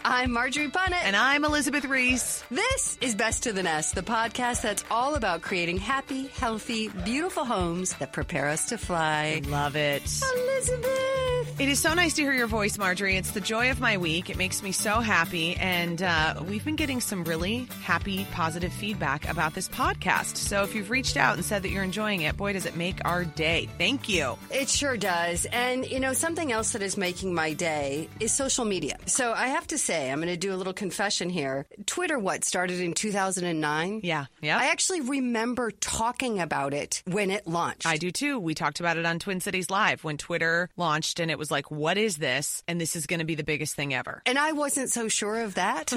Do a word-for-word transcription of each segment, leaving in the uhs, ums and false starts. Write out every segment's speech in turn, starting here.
I'm Marjorie Punnett. And I'm Elizabeth Reese. This is Best to the Nest, the podcast that's all about creating happy, healthy, beautiful homes that prepare us to fly. Love it. Elizabeth. It is so nice to hear your voice, Marjorie. It's the joy of my week. It makes me so happy. And uh, we've been getting some really happy, positive feedback about this podcast. So if you've reached out and said that you're enjoying it, boy, does it make our day. Thank you. It sure does. And, you know, something else that is making my day is social media. So I have to say, I'm going to do a little confession here. Twitter, what, started in two thousand nine? Yeah. Yeah. I actually remember talking about it when it launched. I do too. We talked about it on Twin Cities Live when Twitter launched, and it was like, what is this? And this is going to be the biggest thing ever. And I wasn't so sure of that.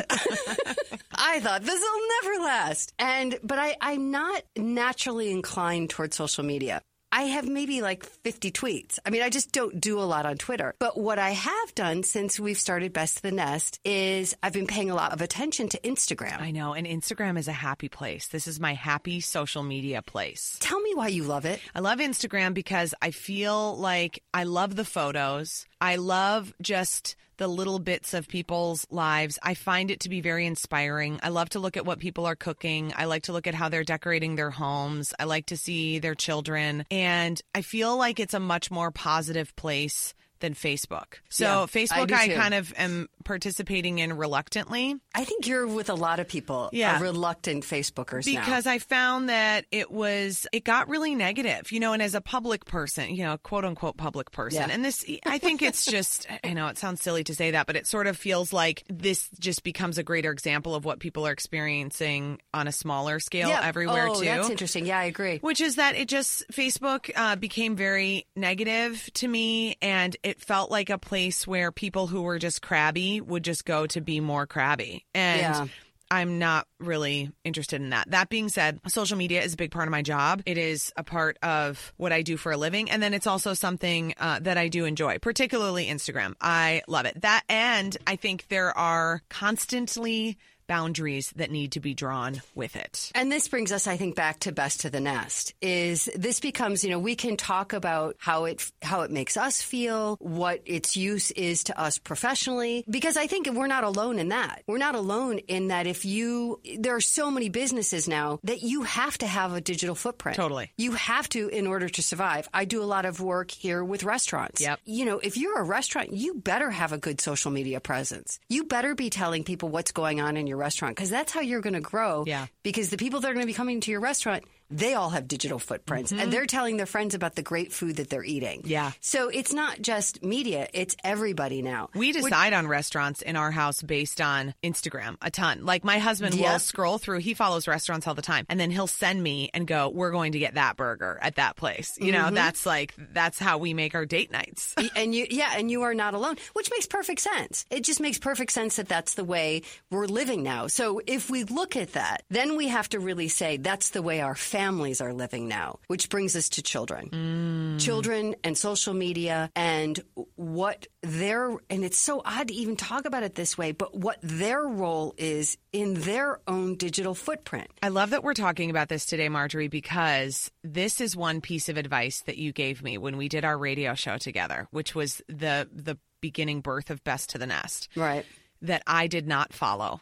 I thought this will never last. And but I, I'm not naturally inclined towards social media. I have maybe like fifty tweets. I mean, I just don't do a lot on Twitter. But what I have done since we've started Best of the Nest is I've been paying a lot of attention to Instagram. I know. And Instagram is a happy place. This is my happy social media place. Tell me why you love it. I love Instagram because I feel like I love the photos. I love just the little bits of people's lives. I find it to be very inspiring. I love to look at what people are cooking. I like to look at how they're decorating their homes. I like to see their children. And I feel like it's a much more positive place than Facebook. So Yeah, Facebook, I I, do too. kind of am participating in reluctantly. I think you're with a lot of people, Yeah. uh, reluctant Facebookers now. Because I found that it was, it got really negative, you know, and as a public person, you know, quote unquote public person. Yeah. And this, I think it's just, I know it sounds silly to say that, but it sort of feels like this just becomes a greater example of what people are experiencing on a smaller scale yeah. everywhere oh, too. that's interesting. Yeah, I agree. Which is that it just, Facebook uh, became very negative to me, and it felt like a place where people who were just crabby would just go to be more crabby. And Yeah. I'm not really interested in that. That being said, social media is a big part of my job. It is a part of what I do for a living. And then it's also something uh, that I do enjoy, particularly Instagram. I love it. That, and I think there are constantly boundaries that need to be drawn with it. And this brings us, I think, back to Best to the Nest. Is this becomes, you know, we can talk about how it how it makes us feel, what its use is to us professionally, because I think we're not alone in that. We're not alone in that. If you, there are so many businesses now that you have to have a digital footprint. Totally. You have to in order to survive. I do a lot of work here with restaurants. Yep. You know, if you're a restaurant, you better have a good social media presence. You better be telling people what's going on in your restaurant, because that's how you're going to grow. Yeah. Because the people that are going to be coming to your restaurant, they all have digital footprints, and they're telling their friends about the great food that they're eating. Yeah. So it's not just media, it's everybody now. We decide on restaurants in our house based on Instagram a ton. Like my husband will Yep. scroll through, he follows restaurants all the time, and then he'll send me and go, we're going to get that burger at that place. You know, that's like, that's how we make our date nights. And you, yeah, and you are not alone, which makes perfect sense. It just makes perfect sense that that's the way we're living now. So if we look at that, then we have to really say that's the way our families are living now, which brings us to children. Mm. Children and social media and what their, and it's so odd to even talk about it this way, but what their role is in their own digital footprint. I love that we're talking about this today, Marjorie, because this is one piece of advice that you gave me when we did our radio show together, which was the the beginning birth of Best to the Nest. Right. That I did not follow.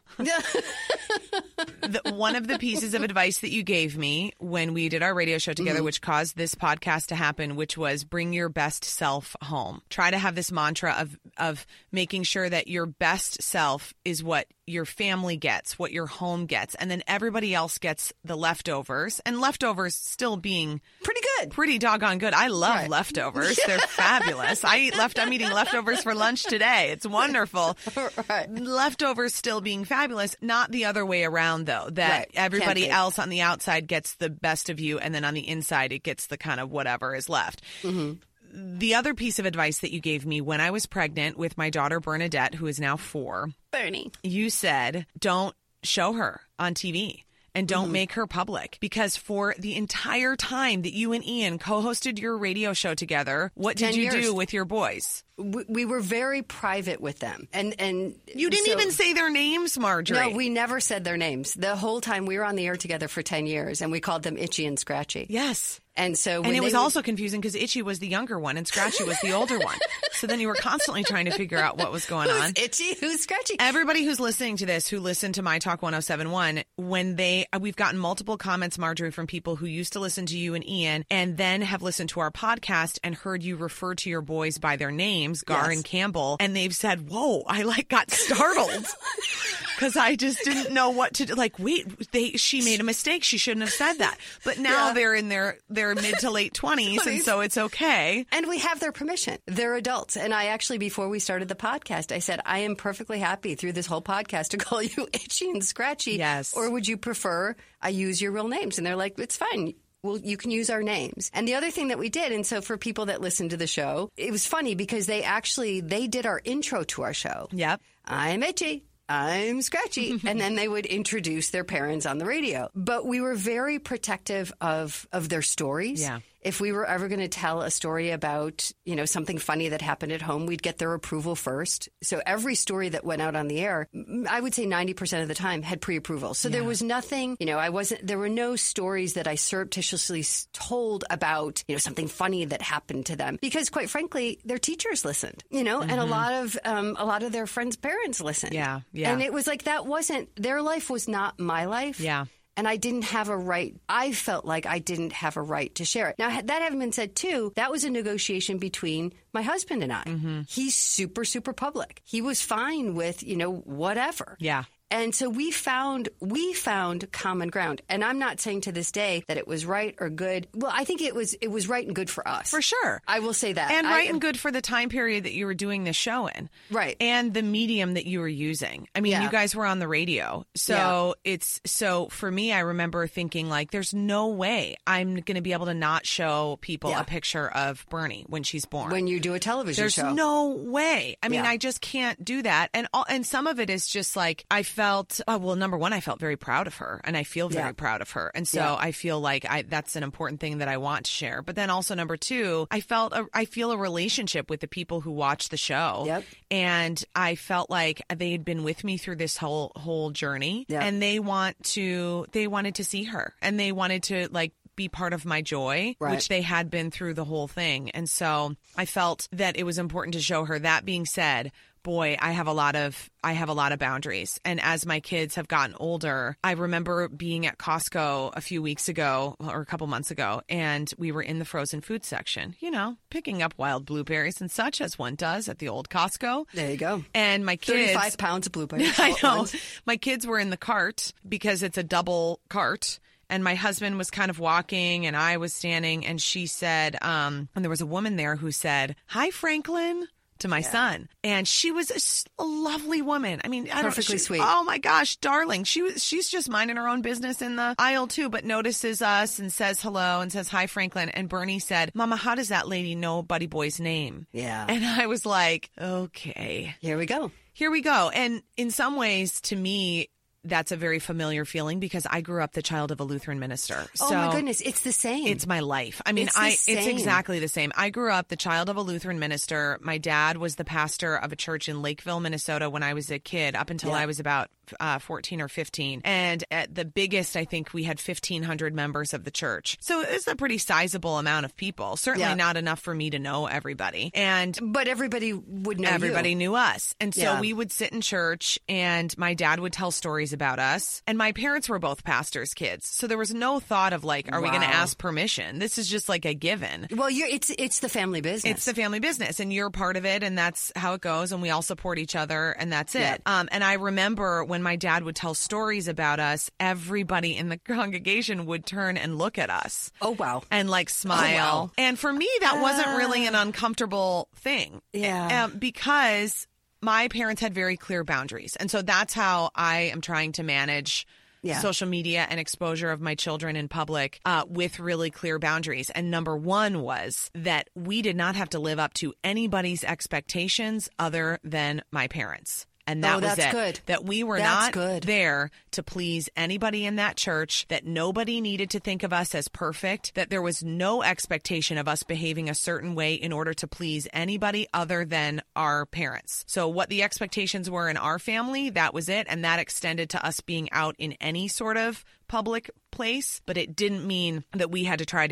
the, one of the pieces of advice that you gave me when we did our radio show together, mm-hmm. which caused this podcast to happen, which was bring your best self home. Try to have this mantra of of making sure that your best self is what your family gets, what your home gets, and then everybody else gets the leftovers. And leftovers still being pretty good, pretty doggone good. I love right. leftovers; they're fabulous. I eat left. I'm eating leftovers for lunch today. It's wonderful. Right. Leftovers still being fabulous, not the other way around, though, that right. everybody Can't else on the outside gets the best of you, and then on the inside, it gets the kind of whatever is left. Mm-hmm. The other piece of advice that you gave me when I was pregnant with my daughter, Bernadette, who is now four, Bernie, you said, don't show her on T V. And don't mm-hmm. make her public, because for the entire time that you and Ian co-hosted your radio show together, what did you years. do with your boys? We, we were very private with them. And, and you didn't so, even say their names, Marjorie. No, we never said their names. The whole time we were on the air together for ten years, and we called them Itchy and Scratchy. Yes. And so, when and it was would, also confusing because Itchy was the younger one and Scratchy was the older one. So then you were constantly trying to figure out what was going who's on. Itchy? Who's Scratchy? Everybody who's listening to this, who listened to My Talk one oh seven one, when they, we've gotten multiple comments, Marjorie, from people who used to listen to you and Ian and then have listened to our podcast and heard you refer to your boys by their names, Gar Yes. and Campbell. And they've said, whoa, I like got startled. Because I just didn't know what to do. Like, wait, they she made a mistake. She shouldn't have said that. But now Yeah. they're in their, their mid to late twenties, and so it's okay. And we have their permission. They're adults. And I actually, before we started the podcast, I said, I am perfectly happy through this whole podcast to call you Itchy and Scratchy. Yes. Or would you prefer I use your real names? And they're like, it's fine. Well, you can use our names. And the other thing that we did, and so for people that listen to the show, it was funny because they actually, they did our intro to our show. Yep. I'm Itchy. I'm Scratchy. And then they would introduce their parents on the radio. But we were very protective of, of their stories. Yeah. If we were ever going to tell a story about, you know, something funny that happened at home, we'd get their approval first. So every story that went out on the air, I would say ninety percent of the time had pre-approval. So Yeah. there was nothing, you know, I wasn't, there were no stories that I surreptitiously told about, you know, something funny that happened to them. Because quite frankly, their teachers listened, you know, mm-hmm. and a lot of, um, a lot of their friends' parents listened. Yeah. Yeah. And it was like, that wasn't, their life was not my life. Yeah. And I didn't have a right. I felt like I didn't have a right to share it. Now, that having been said, too, that was a negotiation between my husband and I. Mm-hmm. He's super, super public. He was fine with, you know, whatever. Yeah. And so we found we found common ground. And I'm not saying to this day that it was right or good. Well, I think it was it was right and good for us. For sure. I will say that. And I, right and good for the time period that you were doing this show in. Right. And the medium that you were using. I mean, Yeah. you guys were on the radio. So yeah. it's so for me, I remember thinking like, there's no way I'm going to be able to not show people Yeah. a picture of Bernie when she's born. When you do a television There's show. no way. I mean, Yeah. I just can't do that. And all, and some of it is just like, I felt, oh, well, number one, I felt very proud of her and I feel very Yeah. proud of her. And so Yeah. I feel like I, that's an important thing that I want to share. But then also number two, I felt, a, I feel a relationship with the people who watch the show. Yep. And I felt like they had been with me through this whole, whole journey Yep. and they want to, they wanted to see her and they wanted to like, be part of my joy, Right. which they had been through the whole thing. And so I felt that it was important to show her. That being said, boy, I have a lot of I have a lot of boundaries. And as my kids have gotten older, I remember being at Costco a few weeks ago or a couple months ago, and we were in the frozen food section, you know, picking up wild blueberries and such as one does at the old Costco. There you go. And my kids thirty-five pounds of blueberries. I all at know. once. My kids were in the cart because it's a double cart. And my husband was kind of walking and I was standing and she said, um, and there was a woman there who said, "Hi, Franklin," to my Yeah. son. And she was a, s- a lovely woman. I mean, I don't Perfectly she- sweet. Oh my gosh, darling. She was, she's just minding her own business in the aisle too, but notices us and says hello and says, "Hi, Franklin." And Bernie said, "Mama, how does that lady know Buddy Boy's name?" Yeah. And I was like, okay, Here we go. here we go. And in some ways, to me, that's a very familiar feeling because I grew up the child of a Lutheran minister. Oh so my goodness, it's the same. it's my life. I mean, It's the I it's same. exactly the same. I grew up the child of a Lutheran minister. My dad was the pastor of a church in Lakeville, Minnesota when I was a kid, up until Yeah. I was about uh, fourteen or fifteen. And at the biggest, I think we had fifteen hundred members of the church. So it's a pretty sizable amount of people. Certainly Yeah. not enough for me to know everybody. And But everybody would know everybody you. knew us. And so Yeah. we would sit in church and my dad would tell stories about us. And my parents were both pastors' kids. So there was no thought of like, are we going to Wow. ask permission? This is just like a given. Well, you're, it's it's the family business. It's the family business and you're part of it and that's how it goes and we all support each other and that's it. Yeah. Um, and I remember when my dad would tell stories about us, everybody in the congregation would turn and look at us. Oh, wow. And like smile. Oh, wow. And for me, that wasn't really an uncomfortable thing. Yeah. Um, because my parents had very clear boundaries. And so that's how I am trying to manage Yeah. social media and exposure of my children in public uh, with really clear boundaries. And number one was that we did not have to live up to anybody's expectations other than my parents. And that Oh, was that's it. good. That we were That's not good. there to please anybody in that church, that nobody needed to think of us as perfect, that there was no expectation of us behaving a certain way in order to please anybody other than our parents. So what the expectations were in our family, that was it. And that extended to us being out in any sort of public place, but it didn't mean that we had to try to be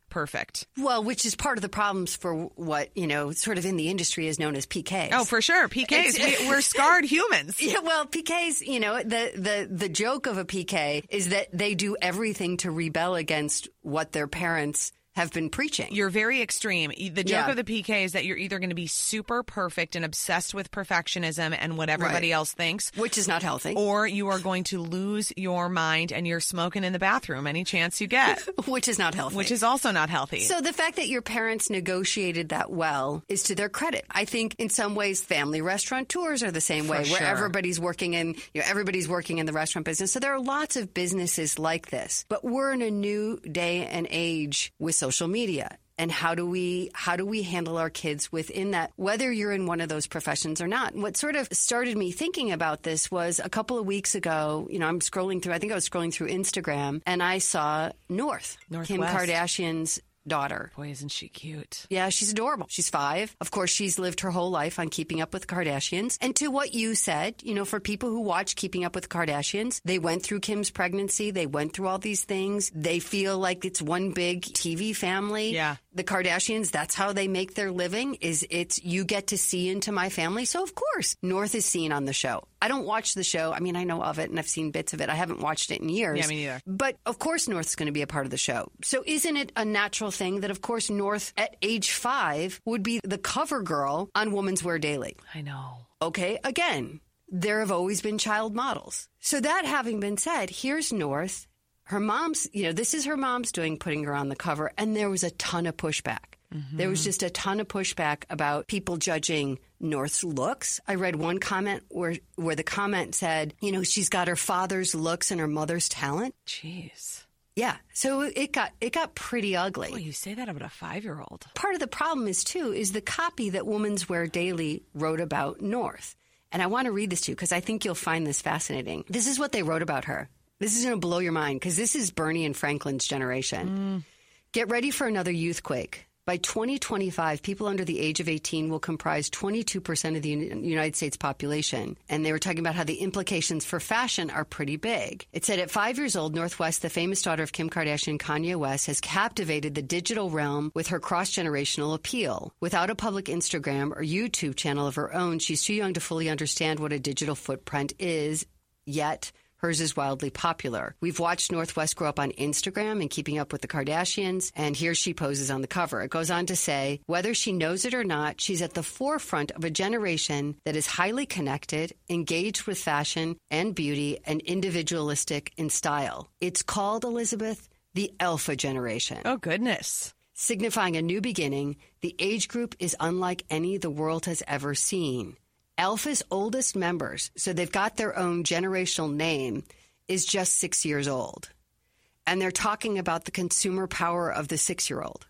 perfect. Well, which is part of the problems for what, you know, sort of in the industry is known as P Ks. Oh, for sure. P Ks. we, we're scarred humans. Yeah, well, P Ks, you know, the, the, the joke of a P K is that they do everything to rebel against what their parents have been preaching. You're very extreme. The joke Yeah. of the P K is that you're either going to be super perfect and obsessed with perfectionism and what everybody Right. else thinks, Which is not healthy. or you are going to lose your mind and you're smoking in the bathroom any chance you get, Which is not healthy. which is also not healthy. So the fact that your parents negotiated that well is to their credit. I think in some ways family restaurateurs are the same way, For where sure. everybody's working in, you know, everybody's working in the restaurant business. So there are lots of businesses like this. But we're in a new day and age with social media. And how do we how do we handle our kids within that, whether you're in one of those professions or not? And what sort of started me thinking about this was a couple of weeks ago, you know, I'm scrolling through, I think I was scrolling through Instagram, and I saw North, Kim Northwest. Kardashian's daughter. Boy, isn't she cute? Yeah, she's adorable. She's five. Of course, she's lived her whole life on Keeping Up with the Kardashians. And to what you said, you know, for people who watch Keeping Up with the Kardashians, they went through Kim's pregnancy. They went through all these things. They feel like it's one big T V family. Yeah. The Kardashians, that's how they make their living, is it's you get to see into my family. So, of course, North is seen on the show. I don't watch the show. I mean, I know of it and I've seen bits of it. I haven't watched it in years. Yeah, me neither. But, of course, North's going to be a part of the show. So isn't it a natural thing that, of course, North at age five would be the cover girl on Women's Wear Daily? I know. Okay, again, there have always been child models. So that having been said, here's North. Her mom's, you know, this is her mom's doing, putting her on the cover, and there was a ton of pushback. Mm-hmm. There was just a ton of pushback about people judging North's looks. I read one comment where where the comment said, you know, she's got her father's looks and her mother's talent. Jeez. Yeah, so it got it got pretty ugly. Boy, you say that about a five-year-old. Part of the problem is, too, is the copy that Women's Wear Daily wrote about North. And I want to read this to you because I think you'll find this fascinating. This is what they wrote about her. This is going to blow your mind because this is Bernie and Franklin's generation. Mm. Get ready for another youth quake. By twenty twenty-five, people under the age of eighteen will comprise twenty-two percent of the United States population. And they were talking about how the implications for fashion are pretty big. It said at five years old, Northwest, the famous daughter of Kim Kardashian and Kanye West, has captivated the digital realm with her cross-generational appeal. Without a public Instagram or YouTube channel of her own, she's too young to fully understand what a digital footprint is, yet hers is wildly popular. We've watched Northwest grow up on Instagram and Keeping Up with the Kardashians, and here she poses on the cover. It goes on to say, whether she knows it or not, she's at the forefront of a generation that is highly connected, engaged with fashion and beauty, and individualistic in style. It's called, Elizabeth, the Alpha generation. Oh, goodness. Signifying a new beginning, the age group is unlike any the world has ever seen. Alpha's oldest members, so they've got their own generational name, is just six years old. And they're talking about the consumer power of the six-year-old.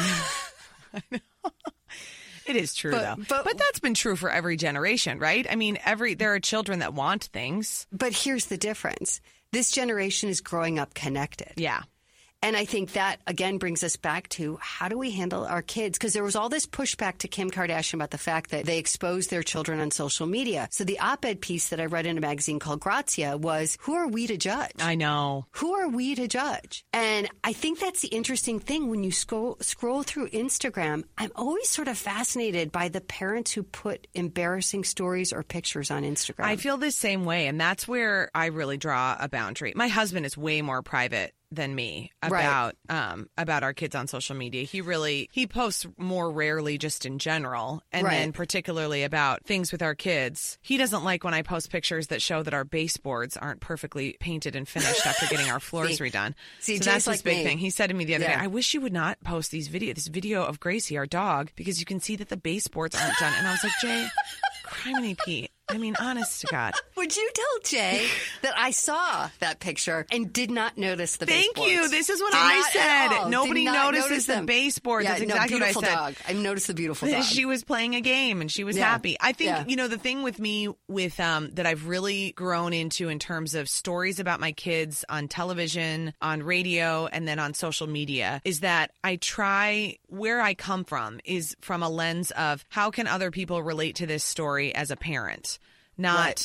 I know. It is true, but, though. But, but that's been true for every generation, right? I mean, every there are children that want things. But here's the difference. This generation is growing up connected. Yeah. And I think that, again, brings us back to how do we handle our kids? Because there was all this pushback to Kim Kardashian about the fact that they exposed their children on social media. So the op-ed piece that I read in a magazine called Grazia was, who are we to judge? I know. Who are we to judge? And I think that's the interesting thing when you scroll, scroll through Instagram. I'm always sort of fascinated by the parents who put embarrassing stories or pictures on Instagram. I feel the same way. And that's where I really draw a boundary. My husband is way more private than me about right. um, about our kids on social media. He really, he posts more rarely just in general, and right. then particularly about things with our kids. He doesn't like when I post pictures that show that our baseboards aren't perfectly painted and finished after getting our floors see, redone. See, so Jay's that's like his big me. thing. He said to me the other yeah. day, I wish you would not post these video, this video of Gracie, our dog, because you can see that the baseboards aren't done. And I was like, Jay, criminy Pete. I mean, honest to God. Would you tell Jay that I saw that picture and did not notice the Thank baseboards? you. This is what did I said. Nobody notice notices the baseboards. Yeah, That's exactly no, what I said. Dog. I noticed the beautiful dog. She was playing a game and she was yeah. happy. I think, yeah. you know, the thing with me with um, that I've really grown into in terms of stories about my kids on television, on radio, and then on social media is that I try, where I come from is from a lens of how can other people relate to this story as a parent? Not, right.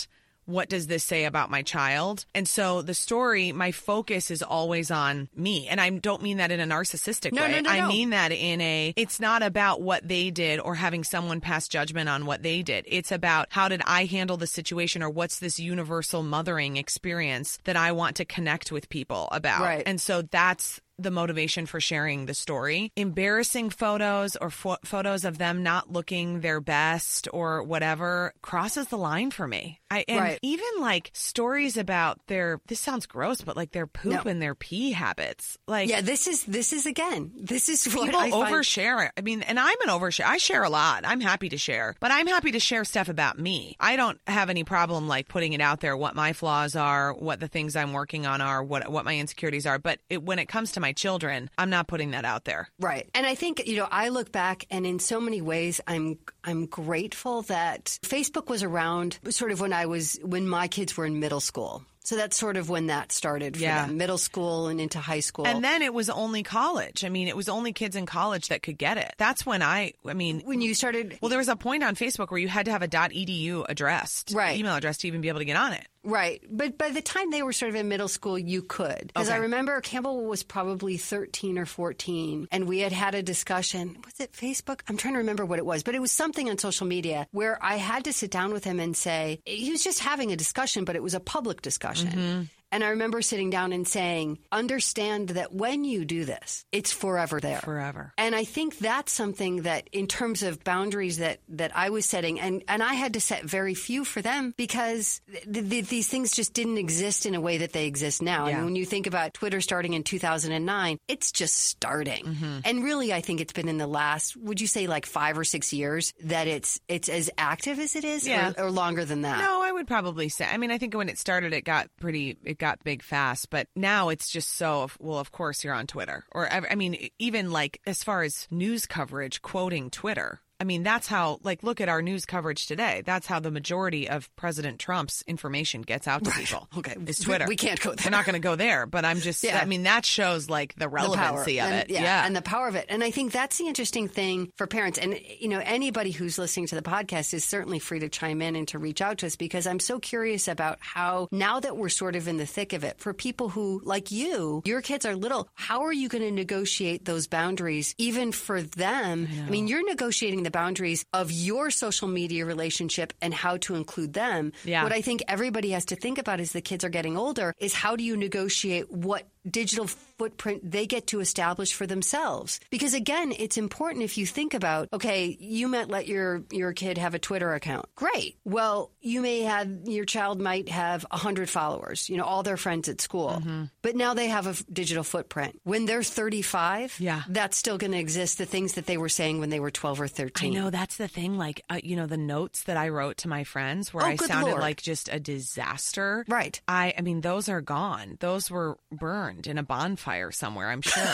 what does this say about my child? And so the story, my focus is always on me. And I don't mean that in a narcissistic no, way. No, no, I no. mean that in a, it's not about what they did or having someone pass judgment on what they did. It's about how did I handle the situation, or what's this universal mothering experience that I want to connect with people about. Right. And so that's the motivation for sharing the story. Embarrassing photos or fo- photos of them not looking their best or whatever crosses the line for me. I and Right. even like stories about their, this sounds gross, but like their poop No. and their pee habits. Like, Yeah, this is this is again. This is what people I find. overshare. I mean, and I'm an overshare. I share a lot. I'm happy to share, but I'm happy to share stuff about me. I don't have any problem like putting it out there, what my flaws are, what the things I'm working on are, what what my insecurities are. But it, when it comes to my children, I'm not putting that out there. Right. And I think, you know, I look back and in so many ways, I'm I'm grateful that Facebook was around sort of when I was, when my kids were in middle school. So that's sort of when that started for Yeah. them, middle school and into high school. And then it was only college. I mean, it was only kids in college that could get it. That's when I, I mean, when you started, well, there was a point on Facebook where you had to have a .edu addressed, Right. email address to even be able to get on it. right. But by the time they were sort of in middle school, you could. Because I Okay. remember Campbell was probably thirteen or fourteen, and we had had a discussion. Was it Facebook? I'm trying to remember what it was, but it was something on social media where I had to sit down with him and say, he was just having a discussion, but it was a public discussion. Mm-hmm. And I remember sitting down and saying, understand that when you do this, it's forever there. Forever. And I think that's something that in terms of boundaries that, that I was setting, and, and I had to set very few for them because th- th- these things just didn't exist in a way that they exist now. Yeah. And when you think about Twitter starting in two thousand nine, it's just starting. Mm-hmm. And really, I think it's been in the last, would you say like five or six years that it's it's as active as it is, Yeah. or, or longer than that? No, I would probably say. I mean, I think when it started, it got pretty, it got big fast. But now it's just so, well, of course you're on Twitter. Or, I mean, even like as far as news coverage, quoting Twitter. I mean, that's how, like, look at our news coverage today. That's how the majority of President Trump's information gets out to people. Okay. Is Twitter. We, we can't go there. We're not going to go there, but I'm just, Yeah. I mean, that shows like the The relevancy power. of And- it. yeah, Yeah. and the power of it. And I think that's the interesting thing for parents. And, you know, anybody who's listening to the podcast is certainly free to chime in and to reach out to us, because I'm so curious about how, now that we're sort of in the thick of it, for people who, like you, your kids are little, how are you going to negotiate those boundaries even for them? I, I mean, you're negotiating the boundaries of your social media relationship and how to include them. Yeah. What I think everybody has to think about as the kids are getting older is how do you negotiate what digital footprint they get to establish for themselves. Because again, it's important if you think about, okay, you might let your, your kid have a Twitter account. Great. Well, you may have, your child might have one hundred followers, you know, all their friends at school. Mm-hmm. But now they have a f- digital footprint. When they're thirty-five, Yeah. that's still going to exist, the things that they were saying when they were twelve or thirteen. I know, that's the thing. Like, uh, you know, the notes that I wrote to my friends where Oh, I good sounded Lord. like just a disaster. Right. I, I mean, those are gone. Those were burned in a bonfire somewhere, I'm sure.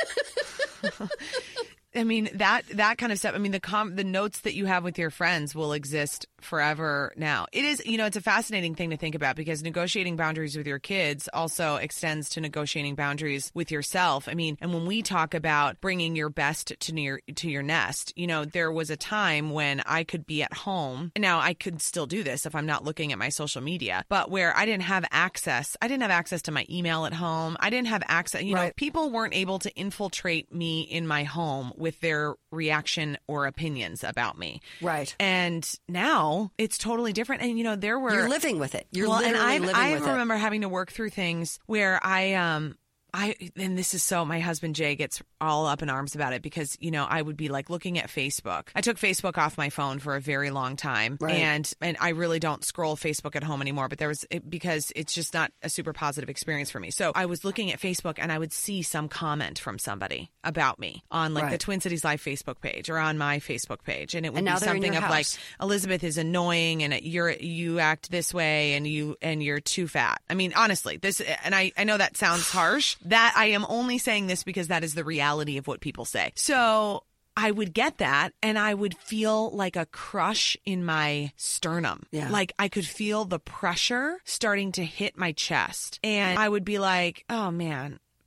I mean, that that kind of stuff. I mean, the com- the notes that you have with your friends will exist forever now. It is, you know, it's a fascinating thing to think about, because negotiating boundaries with your kids also extends to negotiating boundaries with yourself. I mean, and when we talk about bringing your best to your to your nest, you know, there was a time when I could be at home. Now, I could still do this if I'm not looking at my social media, but where I didn't have access, I didn't have access to my email at home. I didn't have access, you know, Right. people weren't able to infiltrate me in my home with their reaction or opinions about me. Right. And now it's totally different. And, you know, there were... You're living with it. You're well, and literally I, living I with it. remember having to work through things where I... um. I, and this is so, my husband Jay gets all up in arms about it, because, you know, I would be like looking at Facebook. I took Facebook off my phone for a very long time. Right. And, and I really don't scroll Facebook at home anymore, but there was, it, because it's just not a super positive experience for me. So I was looking at Facebook and I would see some comment from somebody about me on like Right. the Twin Cities Live Facebook page or on my Facebook page. And it would And now be they're in something your of like, house. Elizabeth is annoying and you're, you act this way and you, and you're too fat. I mean, honestly, this, and I, I know that sounds harsh. That I am only saying this because that is the reality of what people say. So I would get that and I would feel like a crush in my sternum. Yeah. Like I could feel the pressure starting to hit my chest. And I would be like, oh man,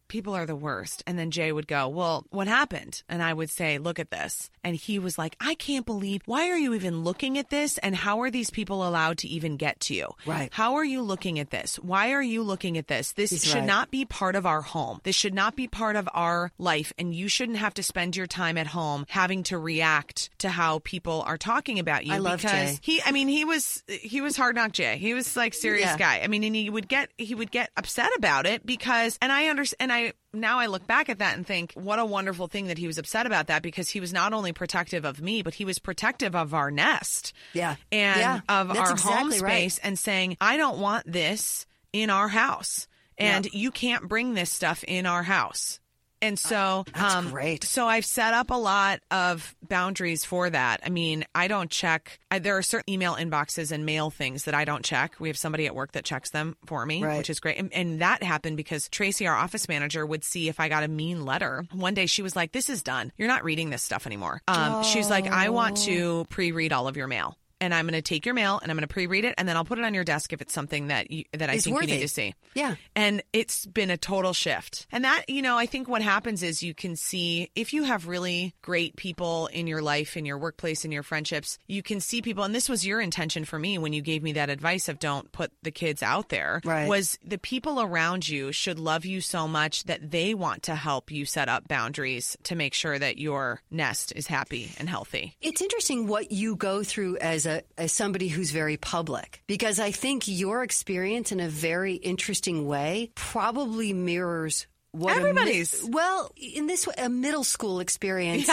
people are the worst. And then Jay would go, well, what happened? And I would say, look at this. And he was like, I can't believe, why are you even looking at this? And how are these people allowed to even get to you? Right. How are you looking at this? Why are you looking at this? This He's should right. not be part of our home. This should not be part of our life. And you shouldn't have to spend your time at home having to react to how people are talking about you. I love because Jay. he, I mean, he was, he was hard knock Jay. He was like serious Yeah. guy. I mean, and he would get, he would get upset about it because, and I understand, and I, now I look back at that and think, what a wonderful thing that he was upset about that, because he was not only protective of me, but he was protective of our nest. Yeah. And Yeah. of That's our exactly home right. space, and saying, I don't want this in our house. And Yep. you can't bring this stuff in our house. And so, That's um, great. so I've set up a lot of boundaries for that. I mean, I don't check. I, there are certain email inboxes and mail things that I don't check. We have somebody at work that checks them for me, Right. which is great. And, and that happened because Tracy, our office manager, would see if I got a mean letter. One day she was like, this is done. You're not reading this stuff anymore. Um, She's like, I want to pre-read all of your mail. And I'm going to take your mail and I'm going to pre-read it, and then I'll put it on your desk if it's something that you, that I It's think worthy. you need to see. Yeah. And it's been a total shift. And that, you know, I think what happens is you can see, if you have really great people in your life, in your workplace, in your friendships, you can see people. And this was your intention for me when you gave me that advice of don't put the kids out there, Right. was the people around you should love you so much that they want to help you set up boundaries to make sure that your nest is happy and healthy. It's interesting what you go through as a as somebody who's very public, because I think your experience in a very interesting way probably mirrors what Everybody's. A, mi- well, in this way, a middle school experience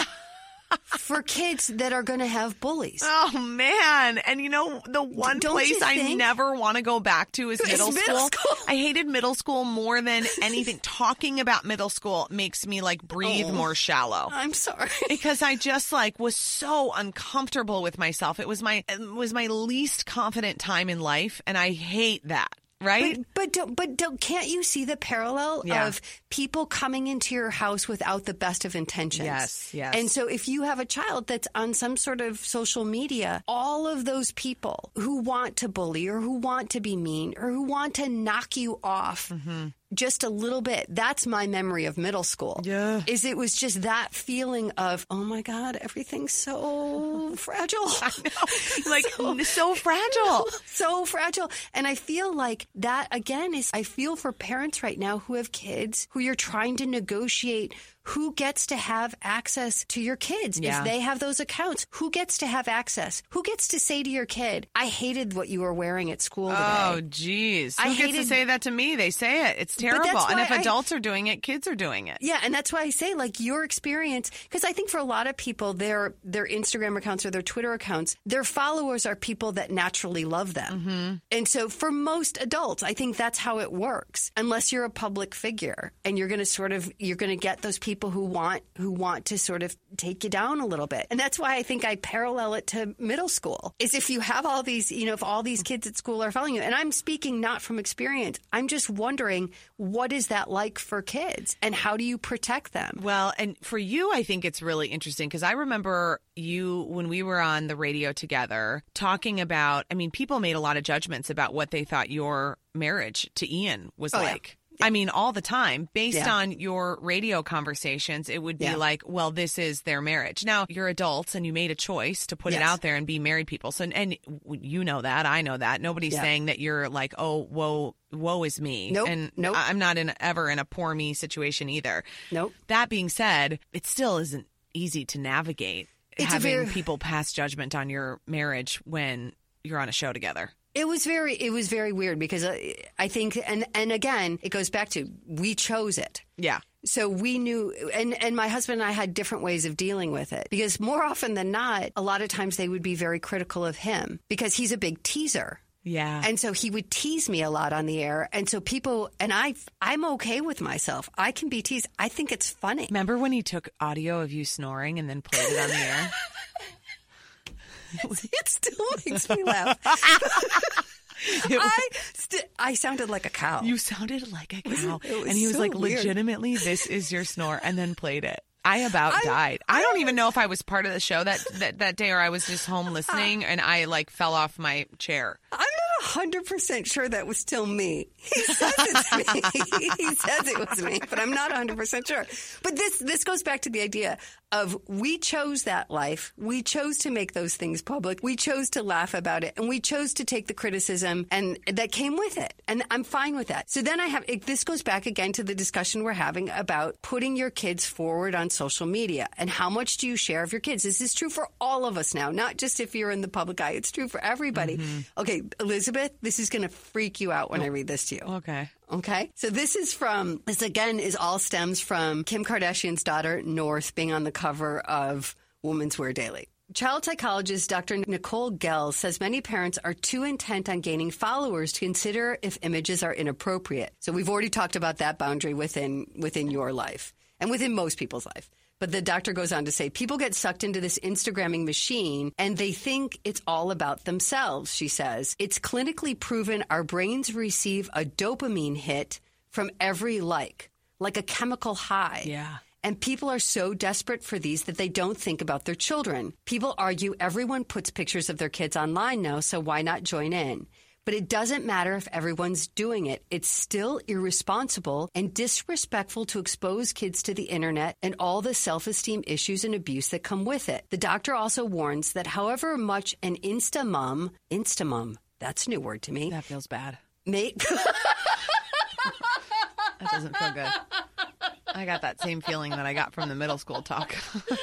for kids that are going to have bullies. Oh, man. And you know, the one Don't place you I think- never want to go back to is Is middle, middle school. school. I hated middle school more than anything. Talking about middle school makes me like breathe Oh. more shallow. I'm sorry. Because I just like was so uncomfortable with myself. It was my it was my least confident time in life, and I hate that. Right? But but don't, but don't, can't you see the parallel Yeah. of people coming into your house without the best of intentions? Yes, yes. And so if you have a child that's on some sort of social media, all of those people who want to bully or who want to be mean or who want to knock you off Mm-hmm. just a little bit, that's my memory of middle school. Yeah. Is it was just that feeling of, oh my God, everything's so fragile. I know. Like so, so fragile. So fragile. And I feel like that, again, is I feel for parents right now who have kids who you're trying to negotiate who gets to have access to your kids. Yeah. If they have those accounts, who gets to have access? Who gets to say to your kid, I hated what you were wearing at school today. Oh, geez. Who I gets to hated- say that to me? They say it. It's terrible. that's And why if I- adults are doing it, kids are doing it. Yeah, and that's why I say, like, your experience, because I think for a lot of people, their their Instagram accounts or their Twitter accounts, their followers are people that naturally love them. Mm-hmm. And so for most adults, I think that's how it works, unless you're a public figure and you're going to sort of, you're going to get those people who want who want to sort of take you down a little bit. And that's why I think I parallel it to middle school, is if you have all these, you know, if all these kids at school are following you, and I'm speaking not from experience, I'm just wondering, what is that like for kids and how do you protect them? Well, and for you, I think it's really interesting because I remember you, when we were on the radio together, talking about, I mean, people made a lot of judgments about what they thought your marriage to Ian was Oh, yeah. like. I mean, all the time, based Yeah. on your radio conversations, it would be Yeah. like, well, this is their marriage. Now, you're adults and you made a choice to put it Yes. out there and be married people. So, and you know that, I know that. Nobody's Yeah. saying that you're like, oh, woe, woe is me. Nope. And Nope. I'm not in ever in a poor me situation either. Nope. That being said, it still isn't easy to navigate It's a having very- people pass judgment on your marriage when you're on a show together. It was very, it was very weird because I, I think, and, and again, it goes back to, we chose it. Yeah. So we knew, and, and my husband and I had different ways of dealing with it because more often than not, a lot of times they would be very critical of him because he's a big teaser. Yeah. And so he would tease me a lot on the air. And so people, and I, I'm okay with myself. I can be teased. I think it's funny. Remember when he took audio of you snoring and then played it on the air? It still makes me laugh. I st- I sounded like a cow. You sounded like a cow. it was And he was so like, weird. legitimately, this is your snore, and then played it. I about I- died. I don't even know if I was part of the show that, that, that day or I was just home listening and I like fell off my chair. I'm not one hundred percent sure that was still me. He says it's me. He says it was me, but I'm not one hundred percent sure. But this this goes back to the idea of we chose that life. We chose to make those things public. We chose to laugh about it, and we chose to take the criticism and that came with it. And I'm fine with that. So then I have it, this goes back again to the discussion we're having about putting your kids forward on social media and how much do you share of your kids? This is true for all of us now, not just if you're in the public eye. It's true for everybody. Mm-hmm. Okay, Elizabeth, this is going to freak you out when oh. I read this to you. Okay. Okay. So this is from, this again is all stems from Kim Kardashian's daughter, North, being on the cover of Women's Wear Daily. Child psychologist Doctor Nicole Gell says many parents are too intent on gaining followers to consider if images are inappropriate. So we've already talked about that boundary within within your life and within most people's life. But the doctor goes on to say, people get sucked into this Instagramming machine and they think it's all about themselves, she says. It's clinically proven our brains receive a dopamine hit from every like, like a chemical high. Yeah. And people are so desperate for these that they don't think about their children. People argue everyone puts pictures of their kids online now, so why not join in? But it doesn't matter if everyone's doing it. It's still irresponsible and disrespectful to expose kids to the internet and all the self-esteem issues and abuse that come with it. The doctor also warns that however much an Insta mom, Insta mom, that's a new word to me. That feels bad. May- That doesn't feel good. I got that same feeling that I got from the middle school talk.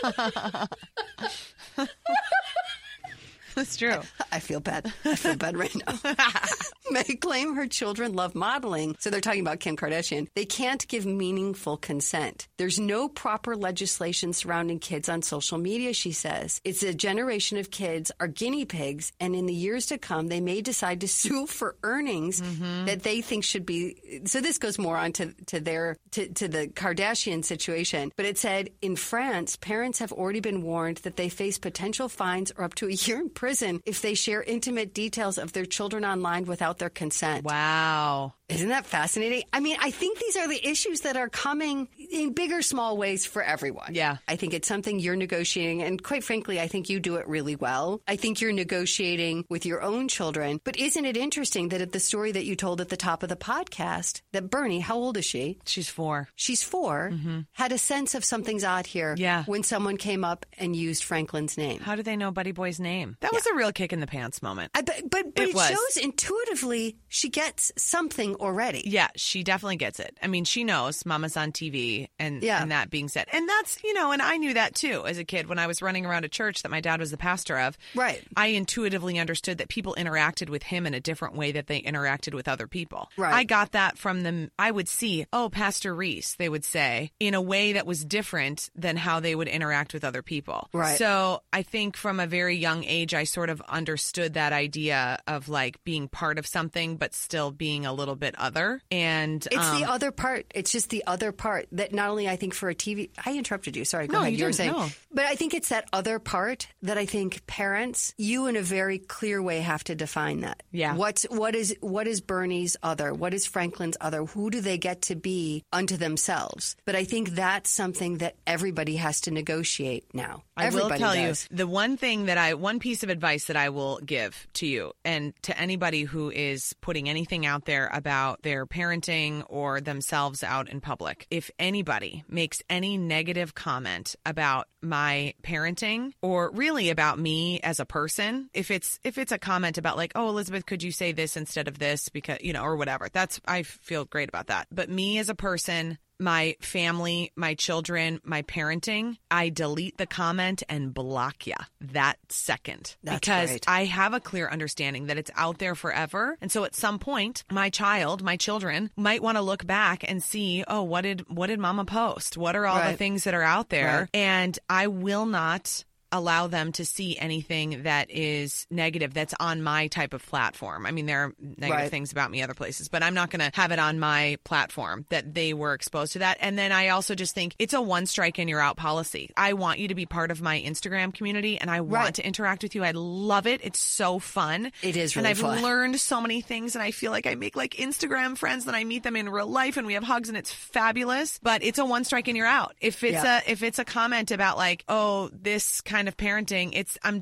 That's true. I feel bad. I feel bad right now. May claim her children love modeling. So they're talking about Kim Kardashian. They can't give meaningful consent. There's no proper legislation surrounding kids on social media, she says. It's a generation of kids are guinea pigs, and in the years to come, they may decide to sue for earnings mm-hmm. that they think should be. So this goes more on to, to their to, to the Kardashian situation. But it said in France, parents have already been warned that they face potential fines or up to a year in prison if they share intimate details of their children online without their consent. Wow. Isn't that fascinating? I mean, I think these are the issues that are coming in big or small ways for everyone. Yeah. I think it's something you're negotiating. And quite frankly, I think you do it really well. I think you're negotiating with your own children. But isn't it interesting that at the story that you told at the top of the podcast, that Bernie, how old is she? She's four. She's four, mm-hmm. had a sense of something's odd here yeah. when someone came up and used Franklin's name. How did they know Buddy Boy's name? That yeah. was a real kick in the pants moment. I, but but, but it, it shows intuitively she gets something already. Yeah, she definitely gets it. I mean, she knows Mama's on T V and, yeah. and that being said. And that's, you know, and I knew that too as a kid when I was running around a church that my dad was the pastor of. Right. I intuitively understood that people interacted with him in a different way that they interacted with other people. Right. I got that from them. I would see, oh, Pastor Reese, they would say, in a way that was different than how they would interact with other people. Right. So I think from a very young age, I sort of understood that idea of like being part of something, but still being a little bit other. And it's um, the other part. It's just the other part that not only I think for a T V, I interrupted you. Sorry, go no, ahead. You, you were didn't, saying, no. But I think it's that other part that I think parents, you in a very clear way have to define that. Yeah. What's what is what is Bernie's other? What is Franklin's other? Who do they get to be unto themselves? But I think that's something that everybody has to negotiate now. I Everybody will tell does. you the one thing that I, one piece of advice that I will give to you and to anybody who is putting anything out there about their parenting or themselves out in public. If anybody makes any negative comment about my parenting or really about me as a person, if it's, if it's a comment about like, oh, Elizabeth, could you say this instead of this because, you know, or whatever, that's, I feel great about that. But me as a person, my family, my children, my parenting, I delete the comment and block you that second. That's because great. I have a clear understanding that it's out there forever. And so at some point, my child, my children might want to look back and see, oh, what did what did Mama post? What are all right. the things that are out there? Right. And I will not allow them to see anything that is negative that's on my type of platform. I mean, there are negative right. things about me other places, but I'm not going to have it on my platform that they were exposed to that. And then I also just think it's a one strike and you're out policy. I want you to be part of my Instagram community and I want right. to interact with you. I love it. It's so fun. It is really And I've fun. learned so many things and I feel like I make like Instagram friends and I meet them in real life and we have hugs and it's fabulous, but it's a one strike and you're out. If it's yeah. a, if it's a comment about like, oh, this kind of parenting, it's I'm done.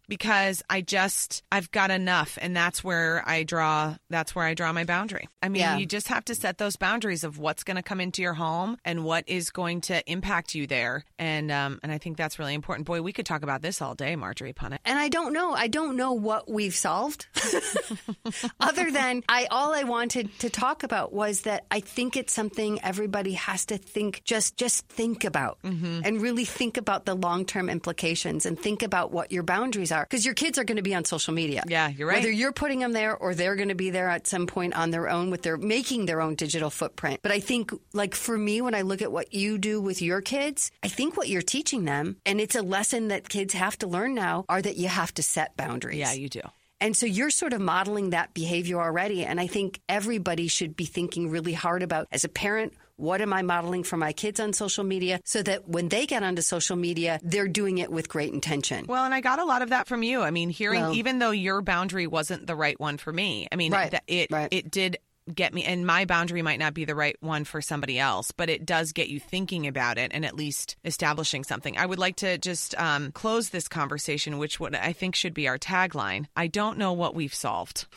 because I just, I've got enough. And that's where I draw, that's where I draw my boundary. I mean, Yeah. you just have to set those boundaries of what's going to come into your home and what is going to impact you there. And, um, and I think that's really important. Boy, we could talk about this all day, Marjorie Punnett. And I don't know. I don't know what we've solved. Other than I, all I wanted to talk about was that I think it's something everybody has to think, just, just think about mm-hmm. and really think about the long-term implications and think about what your boundaries are. Because your kids are going to be on social media. Yeah, you're right. Whether you're putting them there or they're going to be there at some point on their own with their making their own digital footprint. But I think, like for me, when I look at what you do with your kids, I think what you're teaching them, and it's a lesson that kids have to learn now, are that you have to set boundaries. Yeah, you do. And so you're sort of modeling that behavior already. And I think everybody should be thinking really hard about, as a parent, what am I modeling for my kids on social media so that when they get onto social media, they're doing it with great intention. Well, and I got a lot of that from you. I mean, hearing, well, even though your boundary wasn't the right one for me, I mean, right, th- it right. it did get me, and my boundary might not be the right one for somebody else, but it does get you thinking about it and at least establishing something. I would like to just um, close this conversation, which what I think should be our tagline. I don't know what we've solved.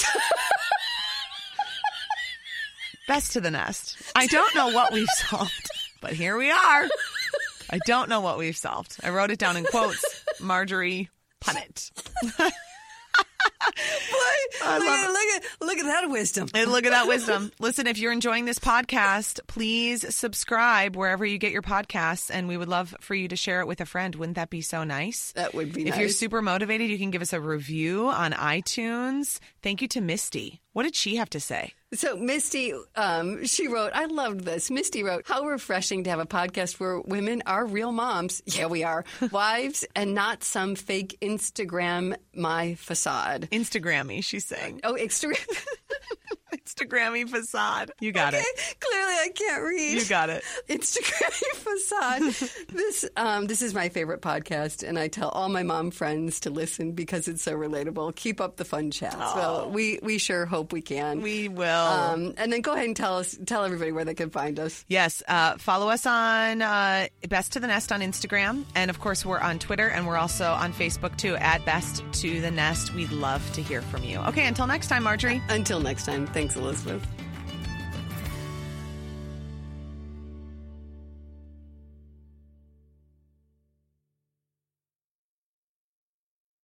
Best to the nest. I don't know what we've solved, but here we are. I don't know what we've solved. I wrote it down in quotes. Marjorie Punnett. Boy, look, at, look, at, look at that wisdom. And look at that wisdom. Listen, if you're enjoying this podcast, please subscribe wherever you get your podcasts, and we would love for you to share it with a friend. Wouldn't that be so nice? That would be if nice. If you're super motivated, you can give us a review on iTunes. Thank you to Misty. What did she have to say? So Misty, um, she wrote, I loved this. Misty wrote, how refreshing to have a podcast where women are real moms. Yeah, we are. Wives and not some fake Instagram my facade. Instagrammy, she's saying. Oh, Instagram. Instagrammy facade. You got okay. it. Clearly I can't read. You got it. Instagrammy facade. this um, this is my favorite podcast, and I tell all my mom friends to listen because it's so relatable. Keep up the fun chats. Oh. Well, we, we sure hope we can. We will. Um, and then go ahead and tell us, tell everybody where they can find us. Yes. Uh, follow us on uh, Best to the Nest on Instagram. And of course, we're on Twitter, and we're also on Facebook too at Best to the Nest. We'd love to hear from you. Okay. Until next time, Marjorie. Until next time. Thanks, Elizabeth.